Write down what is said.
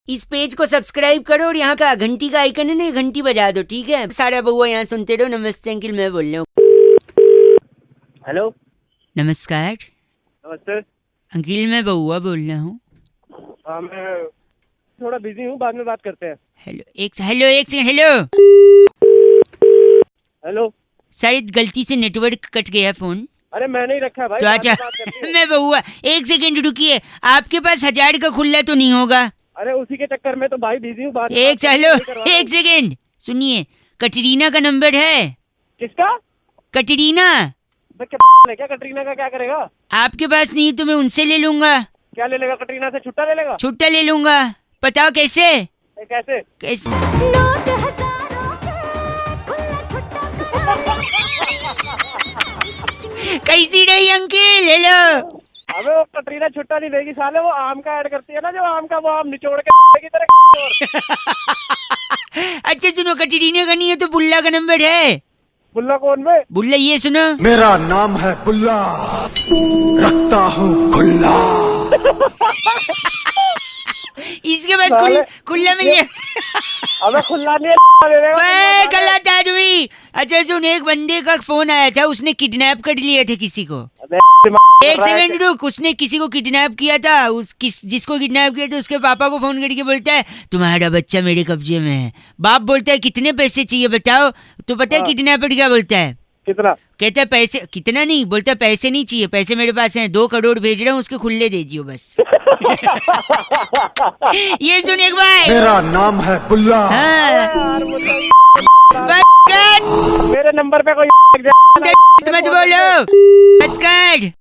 इस पेज को सब्सक्राइब करो और यहाँ का घंटी का आइकन है ना, घंटी बजा दो, ठीक है? सारा बहुआ यहाँ सुनते रहो। नमस्ते अंकिल, मैं बोल रहा हूँ। हेलो, नमस्कार नमस्ते। अंकिल, मैं बहुआ बोल रहा हूँ। हाँ, मैं थोड़ा बिजी हूँ, बाद में बात करते हैं। हेलो एक सेकंड। हेलो हेलो, शायद गलती से नेटवर्क कट गया फोन। अरे मैं नहीं रखा भाई, तो बाद अच्छा में बात करते हैं। मैं बहुआ, एक सेकंड रुकिए। आपके पास 1000 का खुला तो नहीं होगा? अरे उसी के चक्कर में तो भाई बिजी हूँ, बाद में एक बात हेलो करते हैं, नहीं करवा एक सेकंड सुनिए, कटरीना का नंबर है? किसका? कटरीना मैं क्या कटरीना का क्या करेगा? आपके पास नहीं तो मैं उनसे ले लूंगा। क्या ले लेगा? कटरीना से छुट्टा ले लेगा? छुट्टा ले लूंगा। बताओ कैसे? ये कैसे? कैसे? नोट हजारों के खुला छुट्टा कैसी रही अंकिल? हेलो अबे वो कटरीना छुट्टा नहीं देगी साले, वो आम का ऐड करती है ना, जो आम का वो आम निचोड़ के की तरह। अच्छा सुनो, कटरीना का नहीं है तो बुल्ला का नंबर है। बुल्ला कौन बे? बुल्ला ये सुनो, मेरा नाम है बुल्ला, रखता हूँ खुल्ला। इसके पास साले, खुल्ला मिल गया। अबे खुल्ला नहीं दे देगा। गलत आदमी। अच्छा सुन, एक बंदे का फोन आया था, उसने किडनैप कर लिया था किसी को। एक सेकंड रुक, उसने किसी को किडनैप किया था। जिसको किडनैप किया था उसके पापा को फोन करके बोलता है तुम्हारा बच्चा मेरे कब्जे में है। बाप बोलता है कितने पैसे चाहिए बताओ? तो पता है किडनैपर क्या बोलता है? कितना? कहता है पैसे कितना नहीं, बोलता पैसे नहीं चाहिए, पैसे मेरे पास हैं, 2 करोड़ भेज रहा हूँ, उसके खुले दे दियो बस। ये सुन एक बार। मेरा नाम है बुल्ला। हाँ। यार बुल्ला, बस मेरे नंबर पे कोई मत बोलो। नमस्कार।